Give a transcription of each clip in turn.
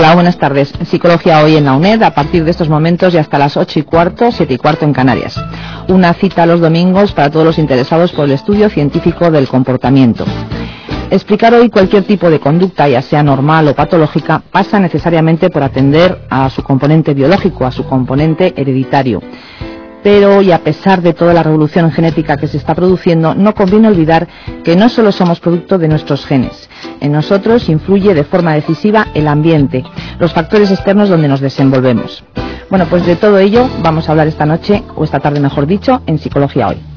Hola, buenas tardes. Psicología hoy en la UNED, a partir de estos momentos y hasta las 8:15, 7:15 en Canarias. Una cita los domingos para todos los interesados por el estudio científico del comportamiento. Explicar hoy cualquier tipo de conducta, ya sea normal o patológica, pasa necesariamente por atender a su componente biológico, a su componente hereditario. Pero, y a pesar de toda la revolución genética que se está produciendo, no conviene olvidar que no solo somos producto de nuestros genes. En nosotros influye de forma decisiva el ambiente, los factores externos donde nos desenvolvemos. Bueno, pues de todo ello vamos a hablar esta noche, o esta tarde mejor dicho, en Psicología Hoy.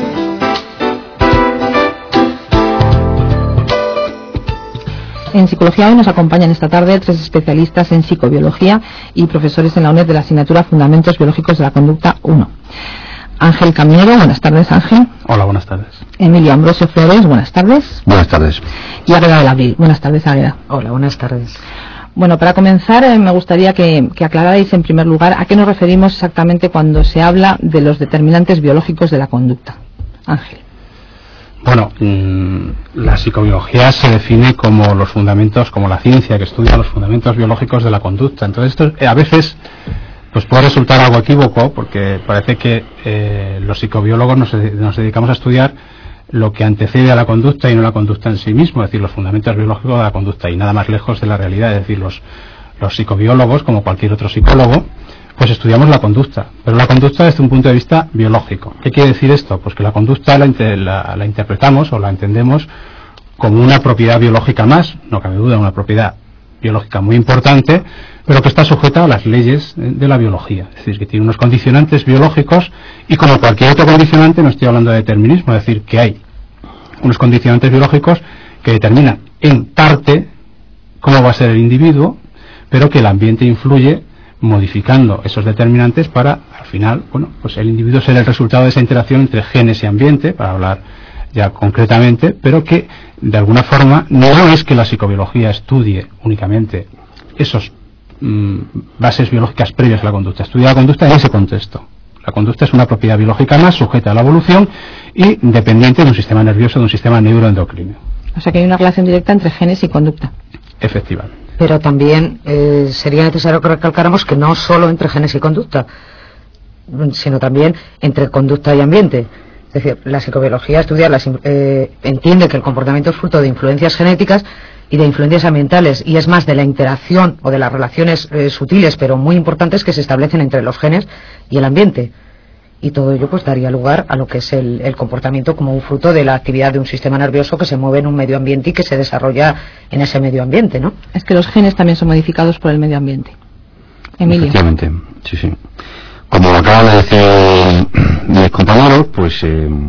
En Psicología Hoy nos acompañan esta tarde 3 especialistas en psicobiología y profesores en la UNED de la asignatura Fundamentos Biológicos de la Conducta 1. Ángel Caminero, buenas tardes, Ángel. Hola, buenas tardes. Emilio Ambrosio Flores, buenas tardes. Buenas tardes. Y Águeda del Abril, buenas tardes, Águeda. Hola, buenas tardes. Bueno, para comenzar me gustaría que aclararais en primer lugar a qué nos referimos exactamente cuando se habla de los determinantes biológicos de la conducta. Ángel. Bueno, la psicobiología se define como los fundamentos, como la ciencia que estudia los fundamentos biológicos de la conducta. Entonces esto a veces pues puede resultar algo equívoco porque parece que los psicobiólogos nos dedicamos a estudiar lo que antecede a la conducta y no la conducta en sí mismo, es decir, los fundamentos biológicos de la conducta, y nada más lejos de la realidad. Es decir, los psicobiólogos, como cualquier otro psicólogo, pues estudiamos la conducta, pero la conducta desde un punto de vista biológico. ¿Qué quiere decir esto? Pues que la conducta la interpretamos o la entendemos como una propiedad biológica más, no cabe duda, una propiedad biológica muy importante, pero que está sujeta a las leyes de la biología. Es decir, que tiene unos condicionantes biológicos, y como cualquier otro condicionante, no estoy hablando de determinismo, es decir, que hay unos condicionantes biológicos que determinan en parte cómo va a ser el individuo, pero que el ambiente influye modificando esos determinantes para, al final, bueno, pues el individuo será el resultado de esa interacción entre genes y ambiente, para hablar ya concretamente, pero que de alguna forma no es que la psicobiología estudie únicamente esos bases biológicas previas a la conducta, estudia la conducta en ese contexto. La conducta es una propiedad biológica más sujeta a la evolución y dependiente de un sistema nervioso, de un sistema neuroendocrino. O sea que hay una relación directa entre genes y conducta. Efectivamente. Pero también sería necesario que recalcáramos que no solo entre genes y conducta, sino también entre conducta y ambiente. Es decir, la psicobiología entiende que el comportamiento es fruto de influencias genéticas y de influencias ambientales, y es más de la interacción o de las relaciones sutiles pero muy importantes que se establecen entre los genes y el ambiente. Y todo ello pues daría lugar a lo que es el comportamiento como un fruto de la actividad de un sistema nervioso que se mueve en un medio ambiente y que se desarrolla en ese medio ambiente, ¿no? Es que los genes también son modificados por el medio ambiente. Emilio. Efectivamente, sí. Como acaban de decir mis compañeros, pues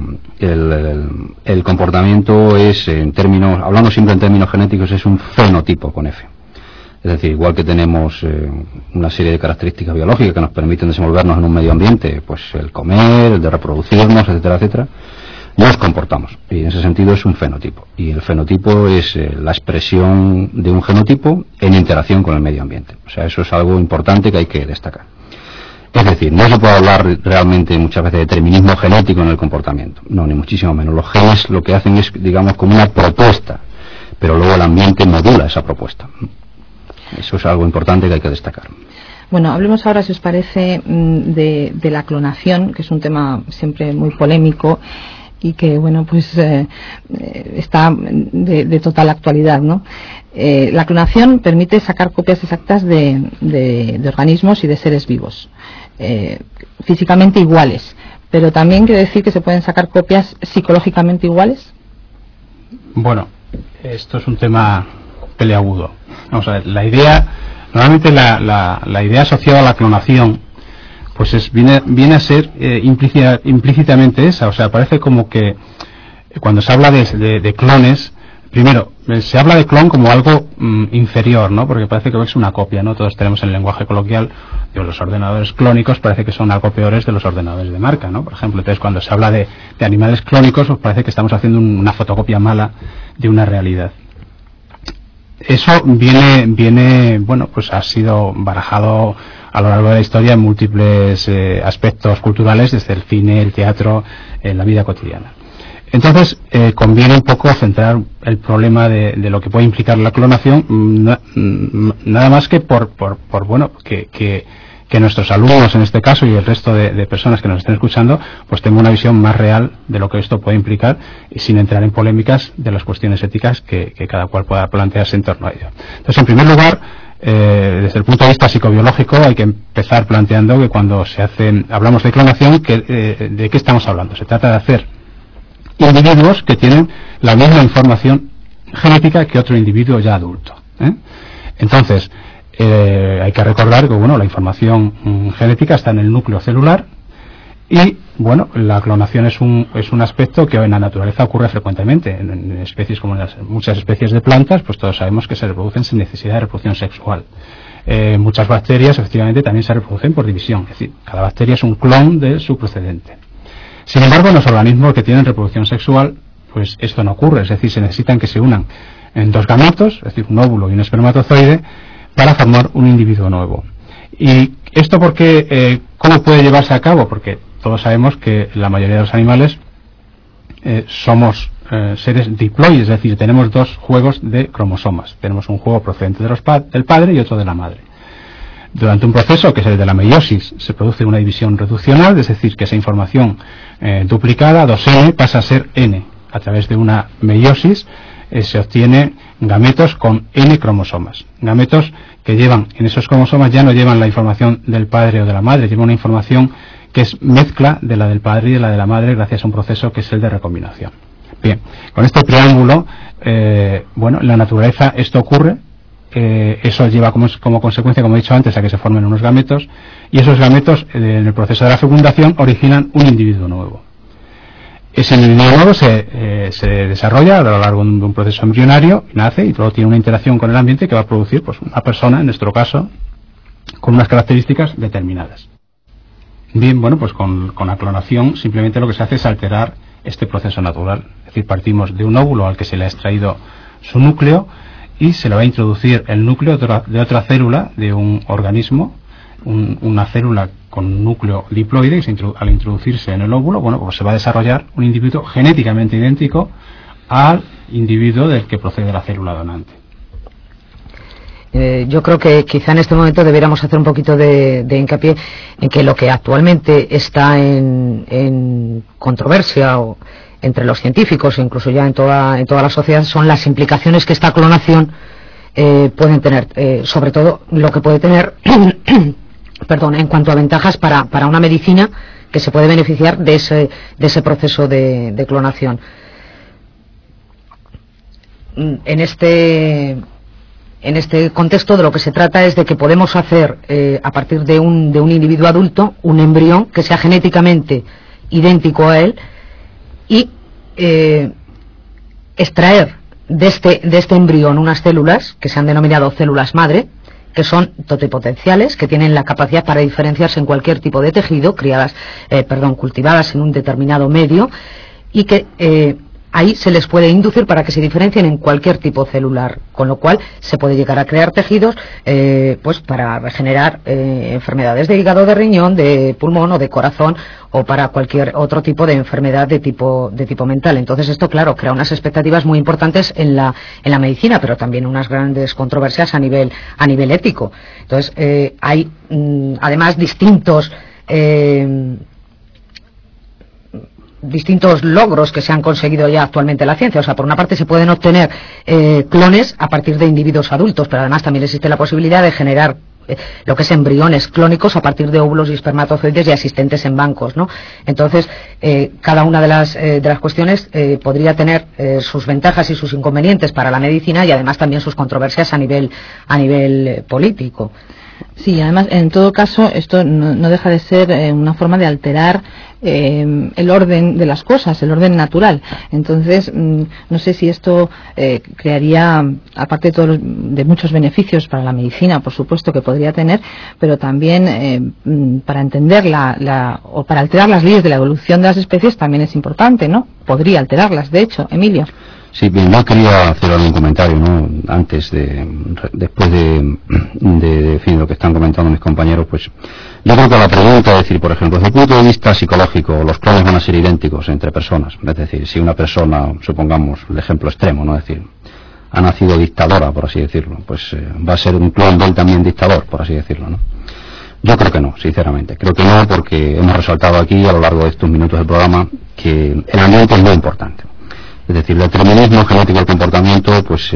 el comportamiento es, hablando siempre en términos genéticos, es un fenotipo con F. Es decir, igual que tenemos una serie de características biológicas que nos permiten desenvolvernos en un medio ambiente, pues el comer, el de reproducirnos, etcétera, etcétera, nos comportamos. Y en ese sentido es un fenotipo. Y el fenotipo es la expresión de un genotipo en interacción con el medio ambiente. O sea, eso es algo importante que hay que destacar. Es decir, no se puede hablar realmente muchas veces de determinismo genético en el comportamiento. No, ni muchísimo menos. Los genes lo que hacen es, digamos, como una propuesta, pero luego el ambiente modula esa propuesta. Eso es algo importante que hay que destacar. Bueno, hablemos ahora, si os parece, de la clonación, que es un tema siempre muy polémico y que, bueno, pues está de total actualidad, ¿no? La clonación permite sacar copias exactas de organismos y de seres vivos, físicamente iguales, pero también quiere decir que se pueden sacar copias psicológicamente iguales. Bueno, esto es un tema peleagudo. Vamos a ver, la idea, normalmente la idea asociada a la clonación, pues viene a ser implícitamente esa. O sea, parece como que cuando se habla de clones, primero se habla de clon como algo inferior, ¿no? Porque parece que es una copia, ¿no? Todos tenemos en el lenguaje coloquial de los ordenadores clónicos, parece que son algo peores de los ordenadores de marca, ¿no? Por ejemplo, entonces cuando se habla de animales clónicos, pues parece que estamos haciendo una fotocopia mala de una realidad. Eso viene, bueno, pues ha sido barajado a lo largo de la historia en múltiples aspectos culturales, desde el cine, el teatro, en la vida cotidiana. Entonces, conviene un poco centrar el problema de lo que puede implicar la clonación, nada más que por bueno, que nuestros alumnos en este caso y el resto de personas que nos estén escuchando pues tengan una visión más real de lo que esto puede implicar y sin entrar en polémicas de las cuestiones éticas que cada cual pueda plantearse en torno a ello. Entonces, en primer lugar, desde el punto de vista psicobiológico hay que empezar planteando que cuando hablamos de clonación, ¿de qué estamos hablando? Se trata de hacer individuos que tienen la misma información genética que otro individuo ya adulto. Entonces, hay que recordar que bueno, la información genética está en el núcleo celular y bueno, la clonación es un aspecto que en la naturaleza ocurre frecuentemente en especies como en muchas especies de plantas, pues todos sabemos que se reproducen sin necesidad de reproducción sexual. Muchas bacterias efectivamente también se reproducen por división, es decir, cada bacteria es un clon de su procedente. Sin embargo, en los organismos que tienen reproducción sexual, pues esto no ocurre, es decir, se necesitan que se unan en dos gametos, es decir, un óvulo y un espermatozoide, para formar un individuo nuevo. ¿Y esto cómo puede llevarse a cabo? Porque todos sabemos que la mayoría de los animales somos seres diploides, es decir, tenemos dos juegos de cromosomas. Tenemos un juego procedente del padre y otro de la madre. Durante un proceso, que es el de la meiosis, se produce una división reduccional, es decir, que esa información duplicada, 2N, pasa a ser N. A través de una meiosis se obtiene gametos con N cromosomas. Gametos que llevan, en esos cromosomas ya no llevan la información del padre o de la madre, llevan una información que es mezcla de la del padre y de la de la madre gracias a un proceso que es el de recombinación. Bien, con este preámbulo, bueno, en la naturaleza esto ocurre, eso lleva como consecuencia, como he dicho antes, a que se formen unos gametos, y esos gametos en el proceso de la fecundación originan un individuo nuevo. Ese individuo nuevo se desarrolla a lo largo de un proceso embrionario, nace y luego tiene una interacción con el ambiente que va a producir pues una persona, en nuestro caso, con unas características determinadas. Bien, bueno, pues con la clonación simplemente lo que se hace es alterar este proceso natural. Es decir, partimos de un óvulo al que se le ha extraído su núcleo y se le va a introducir el núcleo de otra célula de un organismo, una célula con núcleo diploide, y al introducirse en el óvulo, bueno, pues se va a desarrollar un individuo genéticamente idéntico al individuo del que procede la célula donante. Yo creo que quizá en este momento debiéramos hacer un poquito de hincapié en que lo que actualmente está en controversia o entre los científicos e incluso ya en toda la sociedad son las implicaciones que esta clonación pueden tener, sobre todo lo que puede tener perdón, en cuanto a ventajas para una medicina que se puede beneficiar de ese proceso de clonación. En este contexto de lo que se trata es de que podemos hacer a partir de un individuo adulto un embrión que sea genéticamente idéntico a él y extraer de este embrión unas células que se han denominado células madre, que son totipotenciales, que tienen la capacidad para diferenciarse en cualquier tipo de tejido, cultivadas en un determinado medio, y que ahí se les puede inducir para que se diferencien en cualquier tipo celular, con lo cual se puede llegar a crear tejidos pues para regenerar enfermedades de hígado, de riñón, de pulmón o de corazón, o para cualquier otro tipo de enfermedad de tipo mental. Entonces esto, claro, crea unas expectativas muy importantes en la medicina, pero también unas grandes controversias a nivel ético. Entonces hay además distintos logros que se han conseguido ya actualmente en la ciencia. O sea, por una parte se pueden obtener clones a partir de individuos adultos, pero además también existe la posibilidad de generar lo que es embriones clónicos a partir de óvulos y espermatozoides y asistentes en bancos, ¿no? Entonces, cada una de las cuestiones podría tener sus ventajas y sus inconvenientes para la medicina y además también sus controversias a nivel político. Sí, además, en todo caso, esto no deja de ser una forma de alterar el orden de las cosas, el orden natural. Entonces, no sé si esto crearía, aparte de muchos beneficios para la medicina, por supuesto que podría tener, pero también para entender o para alterar las leyes de la evolución de las especies también es importante, ¿no? Podría alterarlas, de hecho, Emilio. Sí, bien, no quería hacer algún comentario, ¿no? Antes después de lo que están comentando mis compañeros, pues yo creo que la pregunta es decir, por ejemplo, desde el punto de vista psicológico, los clones van a ser idénticos entre personas. Es decir, si una persona, supongamos el ejemplo extremo, ¿no? Es decir, ha nacido dictadora, por así decirlo, pues va a ser un clon de él también dictador, por así decirlo, ¿no? Yo creo que no, sinceramente. Creo que no, porque hemos resaltado aquí a lo largo de estos minutos del programa que el ambiente es muy importante. Es decir, el determinismo genético del comportamiento pues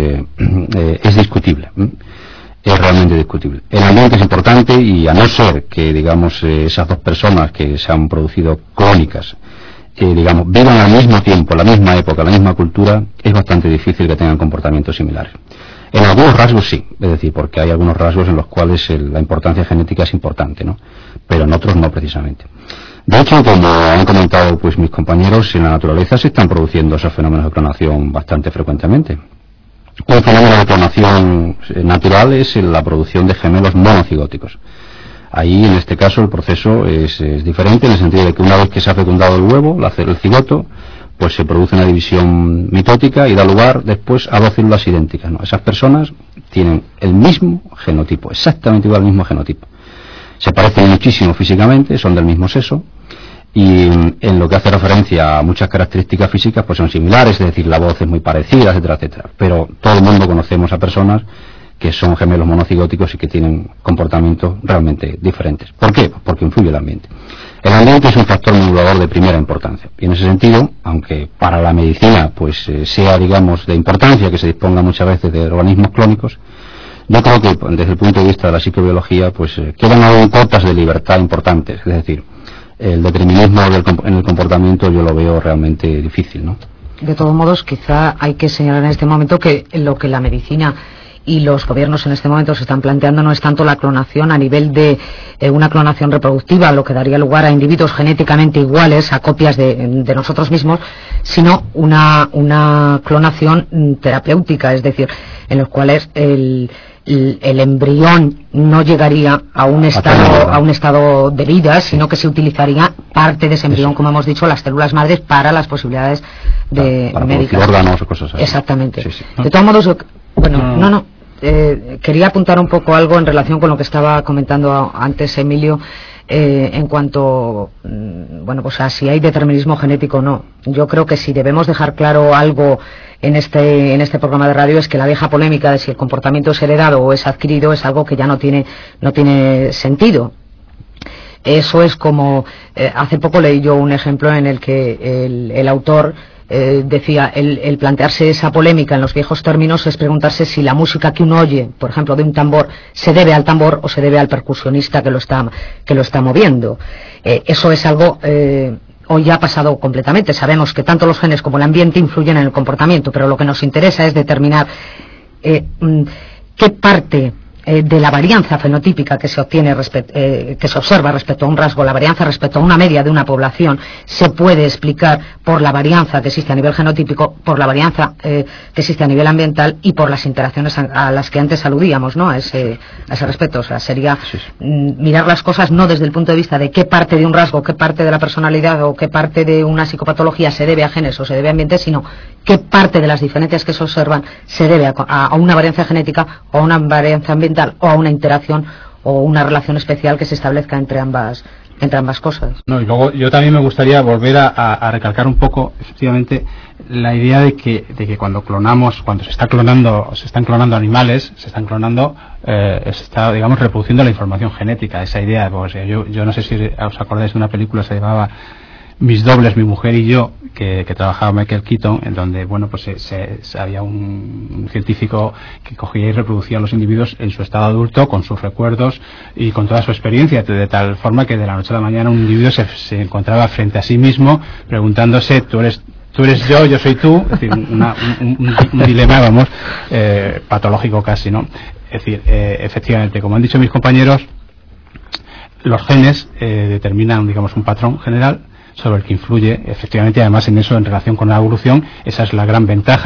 es discutible, es realmente discutible. El ambiente es importante y a no ser que, digamos, esas dos personas que se han producido clónicas, digamos, vivan al mismo tiempo, la misma época, la misma cultura, es bastante difícil que tengan comportamientos similares. En algunos rasgos sí, es decir, porque hay algunos rasgos en los cuales la importancia genética es importante, ¿no? Pero en otros no precisamente. De hecho, como han comentado pues mis compañeros, en la naturaleza se están produciendo esos fenómenos de clonación bastante frecuentemente. Un fenómeno de clonación natural es la producción de gemelos monocigóticos. Ahí, en este caso, el proceso es diferente en el sentido de que una vez que se ha fecundado el huevo, el cigoto, pues se produce una división mitótica y da lugar después a dos células idénticas, ¿no? Esas personas tienen el mismo genotipo, exactamente igual al mismo genotipo. Se parecen muchísimo físicamente, son del mismo sexo, y en lo que hace referencia a muchas características físicas pues son similares, es decir, la voz es muy parecida, etcétera, etcétera. Pero todo el mundo conocemos a personas que son gemelos monocigóticos y que tienen comportamientos realmente diferentes. ¿Por qué? Porque influye el ambiente. El ambiente es un factor modulador de primera importancia. Y en ese sentido, aunque para la medicina pues sea, digamos, de importancia que se disponga muchas veces de organismos clónicos, yo creo que desde el punto de vista de la psicobiología pues quedan aún cotas de libertad importantes. Es decir, el determinismo en el comportamiento yo lo veo realmente difícil, ¿no? De todos modos, quizá hay que señalar en este momento que lo que la medicina y los gobiernos en este momento se están planteando no es tanto la clonación a nivel de una clonación reproductiva, lo que daría lugar a individuos genéticamente iguales, a copias de nosotros mismos, sino una clonación terapéutica, es decir, en los cuales el embrión no llegaría a un estado de vida, sino que se utilizaría parte de ese embrión, como hemos dicho, las células madres para las posibilidades de para médicas. Órganos o cosas así. Exactamente. Sí, sí. De todos modos, quería apuntar un poco algo en relación con lo que estaba comentando antes Emilio, en cuanto, pues a si hay determinismo genético o no. Yo creo que si debemos dejar claro algo en este programa de radio es que la vieja polémica de si el comportamiento es heredado o es adquirido es algo que ya no tiene sentido. Eso es como, hace poco leí yo un ejemplo en el que el autor decía, el plantearse esa polémica en los viejos términos es preguntarse si la música que uno oye, por ejemplo, de un tambor, se debe al tambor o se debe al percusionista que lo está moviendo. Eso es algo hoy ya ha pasado completamente. Sabemos que tanto los genes como el ambiente influyen en el comportamiento, pero lo que nos interesa es determinar qué parte de la varianza fenotípica que se obtiene que se observa respecto a un rasgo, la varianza respecto a una media de una población, se puede explicar por la varianza que existe a nivel genotípico, por la varianza que existe a nivel ambiental y por las interacciones a las que antes aludíamos, ¿no? A ese respecto. O sea, sería mirar las cosas no desde el punto de vista de qué parte de un rasgo, qué parte de la personalidad o qué parte de una psicopatología se debe a genes o se debe a ambiente, sino qué parte de las diferencias que se observan se debe a una varianza genética o a una varianza ambiental o a una interacción o una relación especial que se establezca entre ambas cosas. No, y luego yo también me gustaría volver a recalcar un poco, efectivamente, la idea de que cuando se están clonando animales, se está, digamos, reproduciendo la información genética, esa idea. Pues, yo no sé si os acordáis de una película que se llamaba Mis dobles, mi mujer y yo, que trabajaba Michael Keaton, en donde, había un científico que cogía y reproducía a los individuos en su estado adulto, con sus recuerdos y con toda su experiencia, de tal forma que de la noche a la mañana un individuo se encontraba frente a sí mismo, preguntándose, tú eres yo soy tú, es decir, un dilema, patológico casi, ¿no? Es decir, efectivamente, como han dicho mis compañeros, los genes determinan, digamos, un patrón general sobre el que influye, efectivamente, además en eso, en relación con la evolución. Esa es la gran ventaja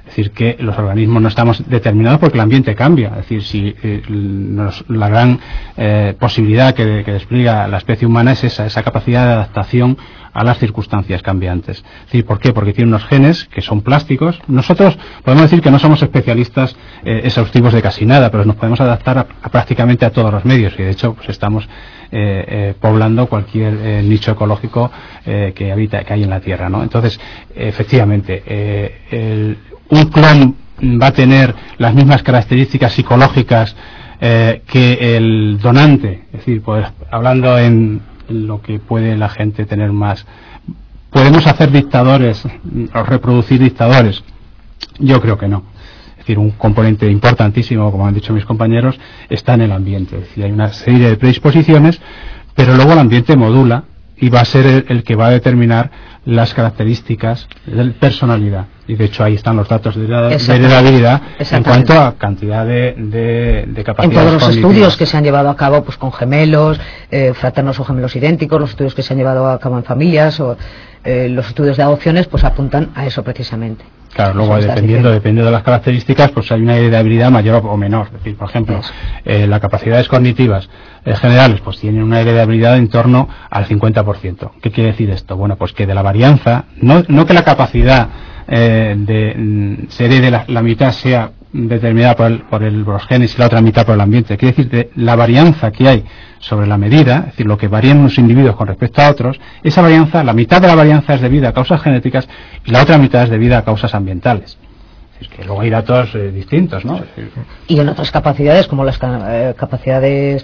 Es decir, que los organismos no estamos determinados porque el ambiente cambia. Es decir, si la gran posibilidad que despliega la especie humana es esa capacidad de adaptación a las circunstancias cambiantes. Es decir, ¿por qué? Porque tiene unos genes que son plásticos. Nosotros podemos decir que no somos especialistas exhaustivos de casi nada, pero nos podemos adaptar prácticamente a todos los medios, y de hecho pues estamos poblando cualquier nicho ecológico que hay en la Tierra, ¿no? Entonces, efectivamente, un clon va a tener las mismas características psicológicas que el donante. Es decir, pues hablando en lo que puede la gente tener más, ¿podemos hacer dictadores o reproducir dictadores? Yo creo que no. Es decir, un componente importantísimo, como han dicho mis compañeros, está en el ambiente. Es decir, hay una serie de predisposiciones, pero luego el ambiente modula y va a ser el que va a determinar las características de personalidad. Y de hecho ahí están los datos de heredabilidad en cuanto a cantidad de capacidades. En todos los cognitivas. estudios que se han llevado a cabo pues con gemelos, fraternos o gemelos idénticos, los estudios que se han llevado a cabo en familias o los estudios de adopciones pues apuntan a eso precisamente. Claro, luego dependiendo de las características, pues hay una heredabilidad mayor o menor. Es decir, por ejemplo, las capacidades cognitivas generales, pues tienen una heredabilidad en torno al 50%. ¿Qué quiere decir esto? Bueno, pues que de la varianza, no que la capacidad se herede la mitad sea determinada por los genes y la otra mitad por el ambiente. Quiere decir que la varianza que hay sobre la medida, es decir, lo que varían unos individuos con respecto a otros, esa varianza, la mitad de la varianza es debida a causas genéticas y la otra mitad es debida a causas ambientales. Es que luego hay datos distintos, ¿no? Y en otras capacidades, como las capacidades,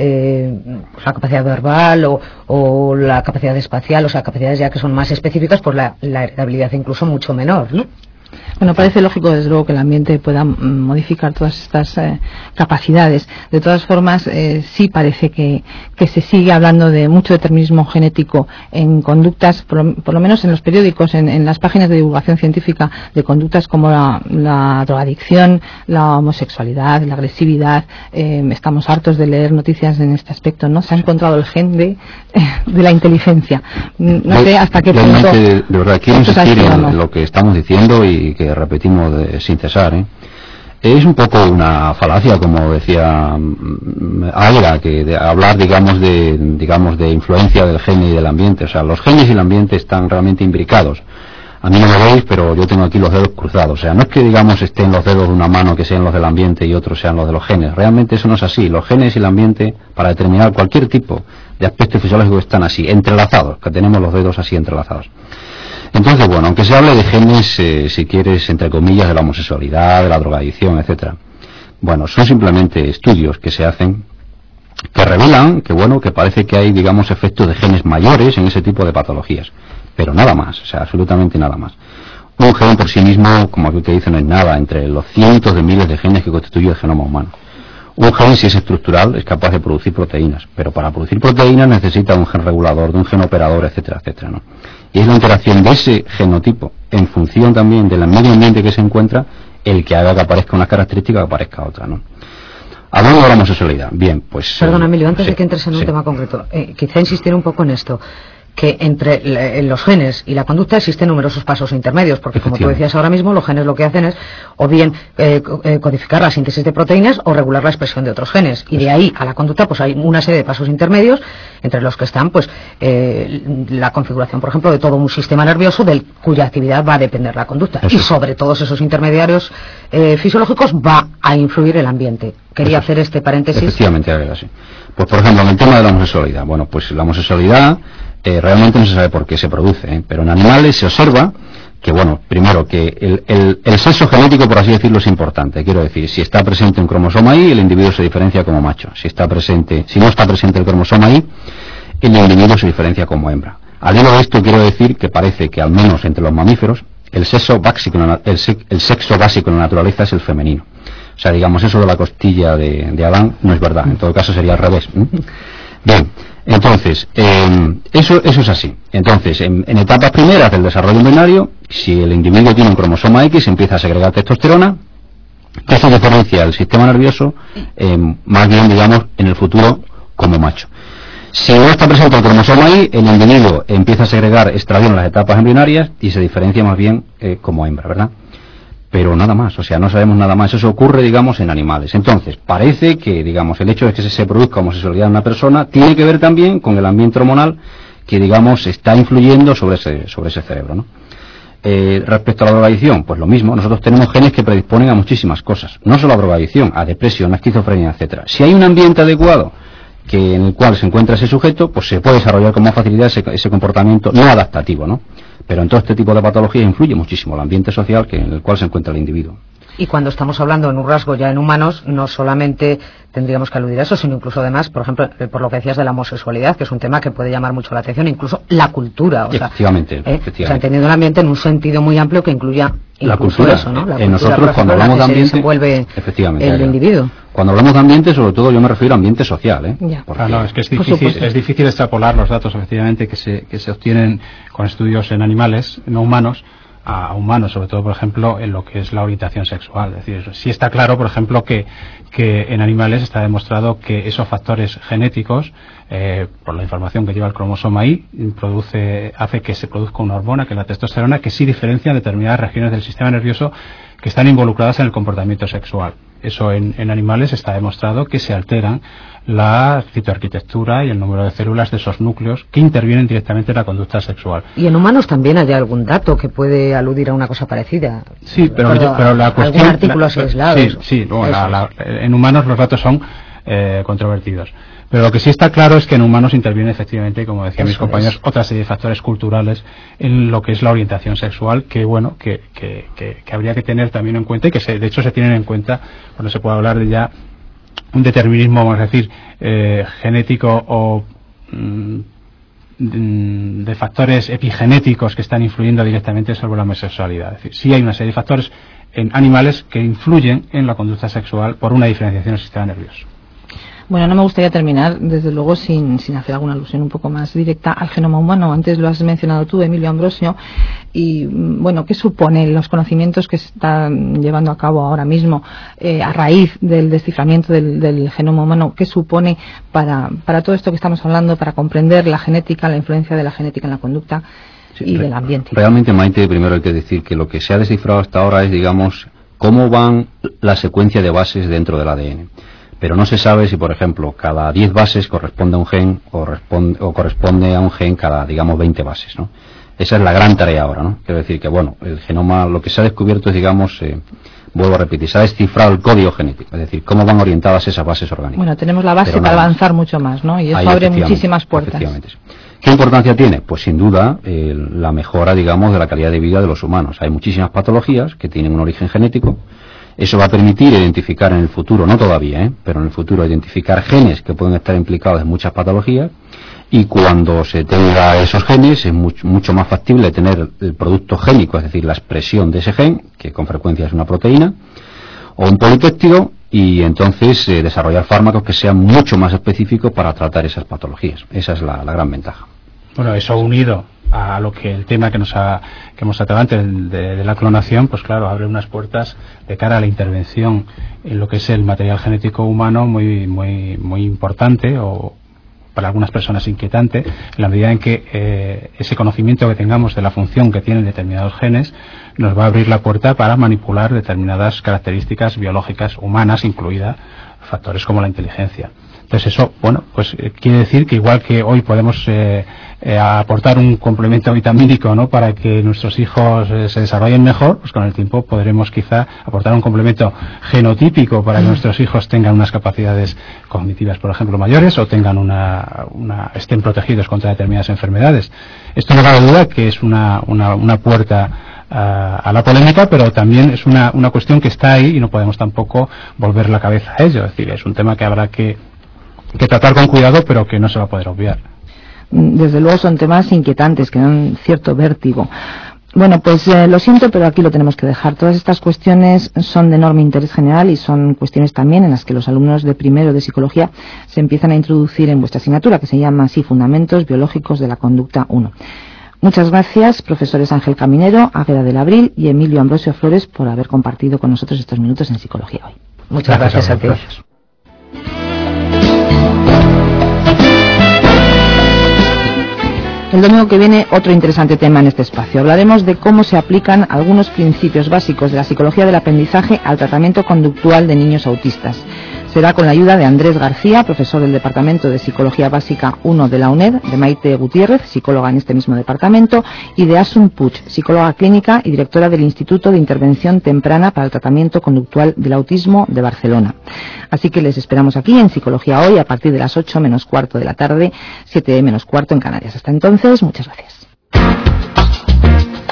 la capacidad verbal o la capacidad espacial, o sea, capacidades ya que son más específicas, pues la heredabilidad incluso mucho menor, ¿no? Bueno, parece lógico, desde luego, que el ambiente pueda modificar todas estas capacidades. De todas formas, sí parece que se sigue hablando de mucho determinismo genético en conductas, por lo menos en los periódicos, en las páginas de divulgación científica, de conductas como la drogadicción, la homosexualidad, la agresividad. Estamos hartos de leer noticias en este aspecto, ¿no? Se ha encontrado el gen de la inteligencia. No sé hasta qué punto. De verdad, quiero insistir en lo que estamos diciendo y que repetimos sin cesar, Es un poco una falacia, como decía Aira, que de hablar, digamos de influencia del gen y del ambiente. O sea, los genes y el ambiente están realmente imbricados. A mí no me veis, pero yo tengo aquí los dedos cruzados. O sea, no es que, digamos, estén los dedos de una mano que sean los del ambiente y otros sean los de los genes. Realmente eso no es así. Los genes y el ambiente, para determinar cualquier tipo de aspecto fisiológico, están así, entrelazados, que tenemos los dedos así entrelazados. Entonces, bueno, aunque se hable de genes, si quieres, entre comillas, de la homosexualidad, de la drogadicción, etcétera, bueno, son simplemente estudios que se hacen que revelan que, bueno, que parece que hay, digamos, efectos de genes mayores en ese tipo de patologías, pero nada más, o sea, absolutamente nada más. Un gen por sí mismo, como aquí te dice, no es nada, entre los cientos de miles de genes que constituye el genoma humano. Un gen, si es estructural, es capaz de producir proteínas, pero para producir proteínas necesita un gen regulador, de un gen operador, etcétera, etcétera, ¿no? Y es la interacción de ese genotipo, en función también del medio ambiente que se encuentra, el que haga que aparezca una característica o que aparezca otra, ¿no? Hablando de la homosexualidad, bien, pues... Perdona, Emilio, antes de que entres en un tema concreto, quizá insistir un poco en esto, que entre los genes y la conducta existen numerosos pasos intermedios, porque como tú decías ahora mismo, los genes lo que hacen es o bien codificar la síntesis de proteínas o regular la expresión de otros genes, y de ahí a la conducta pues hay una serie de pasos intermedios, entre los que están pues la configuración, por ejemplo, de todo un sistema nervioso cuya actividad va a depender la conducta. Eso. Y sobre todos esos intermediarios fisiológicos va a influir el ambiente. Quería hacer este paréntesis. Efectivamente, así. Pues por ejemplo, en el tema de la homosexualidad, bueno, pues la homosexualidad realmente no se sabe por qué se produce, pero en animales se observa que, bueno, primero que el sexo genético, por así decirlo, es importante. Quiero decir, si está presente un cromosoma Y, el individuo se diferencia como macho. Si no está presente el cromosoma Y, el individuo se diferencia como hembra. Al hilo de esto quiero decir que parece que al menos entre los mamíferos el sexo básico en la naturaleza es el femenino. O sea, digamos, eso de la costilla de Adán no es verdad. En todo caso sería al revés. Bien. Entonces, eso es así. Entonces, en etapas primeras del desarrollo embrionario, si el individuo tiene un cromosoma X, empieza a segregar testosterona, que se diferencia del sistema nervioso, más bien, digamos, en el futuro como macho. Si no está presente el cromosoma Y, el individuo empieza a segregar estradiol en las etapas embrionarias y se diferencia más bien como hembra, ¿verdad? pero nada más, o sea, no sabemos nada más. Eso ocurre, digamos, en animales. Entonces, parece que, digamos, el hecho de que se produzca homosexualidad en una persona tiene que ver también con el ambiente hormonal que, digamos, está influyendo sobre ese cerebro, ¿no? Respecto a la drogadicción, pues lo mismo. Nosotros tenemos genes que predisponen a muchísimas cosas, no solo a drogadicción, a depresión, a esquizofrenia, etcétera. Si hay un ambiente adecuado en el cual se encuentra ese sujeto, pues se puede desarrollar con más facilidad ese comportamiento no adaptativo, ¿no? Pero en todo este tipo de patologías influye muchísimo el ambiente social en el cual se encuentra el individuo. Y cuando estamos hablando en un rasgo ya en humanos, no solamente tendríamos que aludir a eso, sino incluso además, por ejemplo, por lo que decías de la homosexualidad, que es un tema que puede llamar mucho la atención, incluso la cultura. Efectivamente. O sea, entendiendo el ambiente en un sentido muy amplio que incluya la cultura. Eso, ¿no? La cultura, nosotros, cuando hablamos de ambiente, se desenvuelve el individuo. Cuando hablamos de ambiente, sobre todo yo me refiero a ambiente social, Porque, no, es que es difícil extrapolar los datos, efectivamente, que se obtienen con estudios en animales, no humanos, a humanos, sobre todo, por ejemplo, en lo que es la orientación sexual. Es decir, sí está claro, por ejemplo, que en animales está demostrado que esos factores genéticos, por la información que lleva el cromosoma Y, hace que se produzca una hormona, que es la testosterona, que sí diferencia determinadas regiones del sistema nervioso que están involucradas en el comportamiento sexual. Eso en animales está demostrado que se alteran la citoarquitectura y el número de células de esos núcleos que intervienen directamente en la conducta sexual. ¿Y en humanos también hay algún dato que puede aludir a una cosa parecida? Sí, pero la cuestión... ¿Algún artículo aislado? Sí, en humanos los datos son controvertidos. Pero lo que sí está claro es que en humanos interviene efectivamente, como decían mis compañeros, otra serie de factores culturales en lo que es la orientación sexual, que habría que tener también en cuenta y que de hecho se tienen en cuenta cuando se puede hablar de ya un determinismo, vamos a decir, genético o de factores epigenéticos que están influyendo directamente sobre la homosexualidad. Es decir, sí hay una serie de factores en animales que influyen en la conducta sexual por una diferenciación del sistema nervioso. Bueno, no me gustaría terminar, desde luego, sin hacer alguna alusión un poco más directa al genoma humano. Antes lo has mencionado tú, Emilio Ambrosio, y bueno, ¿qué suponen los conocimientos que se están llevando a cabo ahora mismo a raíz del desciframiento del genoma humano? ¿Qué supone para todo esto que estamos hablando, para comprender la genética, la influencia de la genética en la conducta y del ambiente? Realmente, Maite, primero hay que decir que lo que se ha descifrado hasta ahora es, digamos, cómo van la secuencia de bases dentro del ADN. Pero no se sabe si, por ejemplo, cada 10 bases corresponde a un gen o corresponde a un gen cada, digamos, 20 bases, ¿no? Esa es la gran tarea ahora, ¿no? Quiero decir que, bueno, el genoma, lo que se ha descubierto es, digamos, vuelvo a repetir, se ha descifrado el código genético, es decir, cómo van orientadas esas bases orgánicas. Bueno, tenemos la base para avanzar mucho más, ¿no? Y eso abre muchísimas puertas. ¿Qué importancia tiene? Pues sin duda la mejora, digamos, de la calidad de vida de los humanos. Hay muchísimas patologías que tienen un origen genético. Eso va a permitir identificar en el futuro, no todavía, pero en el futuro identificar genes que pueden estar implicados en muchas patologías, y cuando se tenga esos genes es mucho más factible tener el producto génico, es decir, la expresión de ese gen, que con frecuencia es una proteína, o un polipéptido, y entonces desarrollar fármacos que sean mucho más específicos para tratar esas patologías. Esa es la gran ventaja. Bueno, eso unido a lo que el tema que hemos tratado antes de la clonación, pues claro, abre unas puertas de cara a la intervención en lo que es el material genético humano muy importante, o para algunas personas inquietante, en la medida en que ese conocimiento que tengamos de la función que tienen determinados genes nos va a abrir la puerta para manipular determinadas características biológicas humanas, incluida factores como la inteligencia. Entonces eso, bueno, pues quiere decir que igual que hoy podemos aportar un complemento vitamínico, ¿no?, para que nuestros hijos se desarrollen mejor, pues con el tiempo podremos quizá aportar un complemento genotípico para que nuestros hijos tengan unas capacidades cognitivas, por ejemplo, mayores, o tengan estén protegidos contra determinadas enfermedades. Esto no cabe duda que es una puerta a la polémica, pero también es una cuestión que está ahí y no podemos tampoco volver la cabeza a ello. Es decir, es un tema que habrá que tratar con cuidado, pero que no se va a poder obviar. Desde luego son temas inquietantes que dan cierto vértigo. Bueno, pues lo siento, pero aquí lo tenemos que dejar. Todas estas cuestiones son de enorme interés general y son cuestiones también en las que los alumnos de primero de Psicología se empiezan a introducir en vuestra asignatura, que se llama así Fundamentos Biológicos de la Conducta 1. Muchas gracias, profesores Ángel Caminero, Águeda del Abril y Emilio Ambrosio Flores, por haber compartido con nosotros estos minutos en Psicología hoy. Muchas gracias a ti. Gracias. El domingo que viene, otro interesante tema en este espacio. Hablaremos de cómo se aplican algunos principios básicos de la psicología del aprendizaje al tratamiento conductual de niños autistas. Será con la ayuda de Andrés García, profesor del Departamento de Psicología Básica 1 de la UNED, de Maite Gutiérrez, psicóloga en este mismo departamento, y de Asun Puig, psicóloga clínica y directora del Instituto de Intervención Temprana para el Tratamiento Conductual del Autismo de Barcelona. Así que les esperamos aquí en Psicología Hoy a partir de las 8 menos cuarto de la tarde, 7 menos cuarto en Canarias. Hasta entonces, muchas gracias.